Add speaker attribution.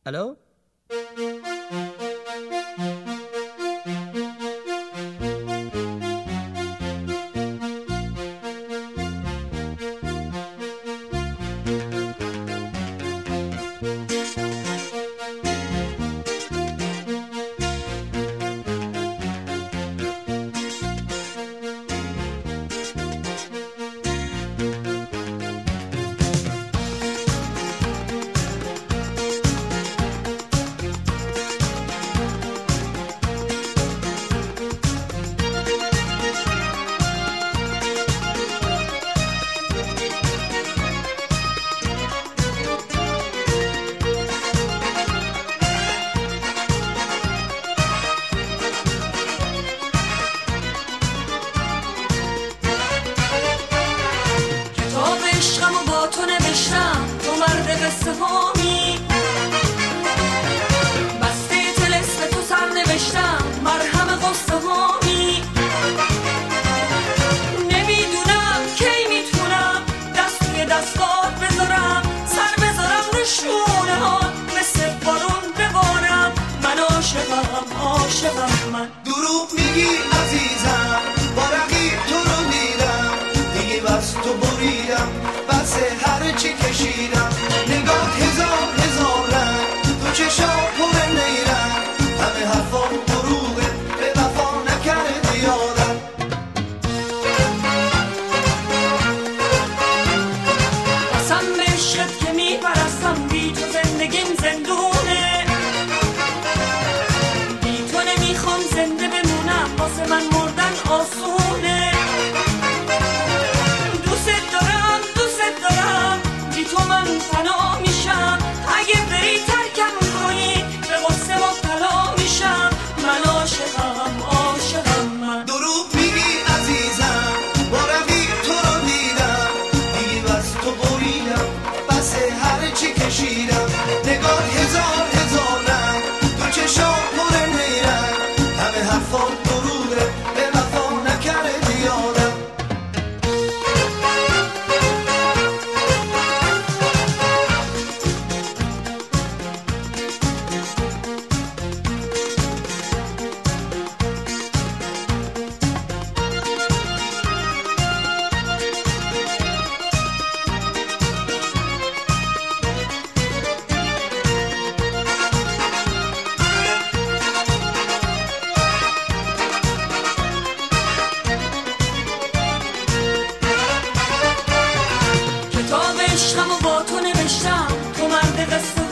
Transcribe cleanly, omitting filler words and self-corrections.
Speaker 1: الو؟
Speaker 2: من دروغ میگی عزیزم، با رقیب تو رو دیدم، دیگه بس تو بریدم، بس هر چی کشیدم، نگاه هزار رنگ، تو چشام پر نیرنگ، همه حرفا دروغه، به وفا نکردی یادم.
Speaker 3: قسم به عشقت که میپرستم، بی تو زندگیم زندونه، نمیخوام زنده بمونم، واسه من مردن آسونه. دوست دارم بی تو من فنا میشم، اگه بری ترکم کنی به غصه مبتلا میشم. من عاشقم من
Speaker 2: دروغ میگی عزیزم، با رقیب تو رو دیدم، دیگه بس تو بریدم، بس هر چی کشیدم، نگاه هزار رنگ، تو چشام پر نیرنگ، همه حرفا دروغه، به وفا نکردی یادم.
Speaker 3: عشقمو با تو نوشتم، تو مرد قصه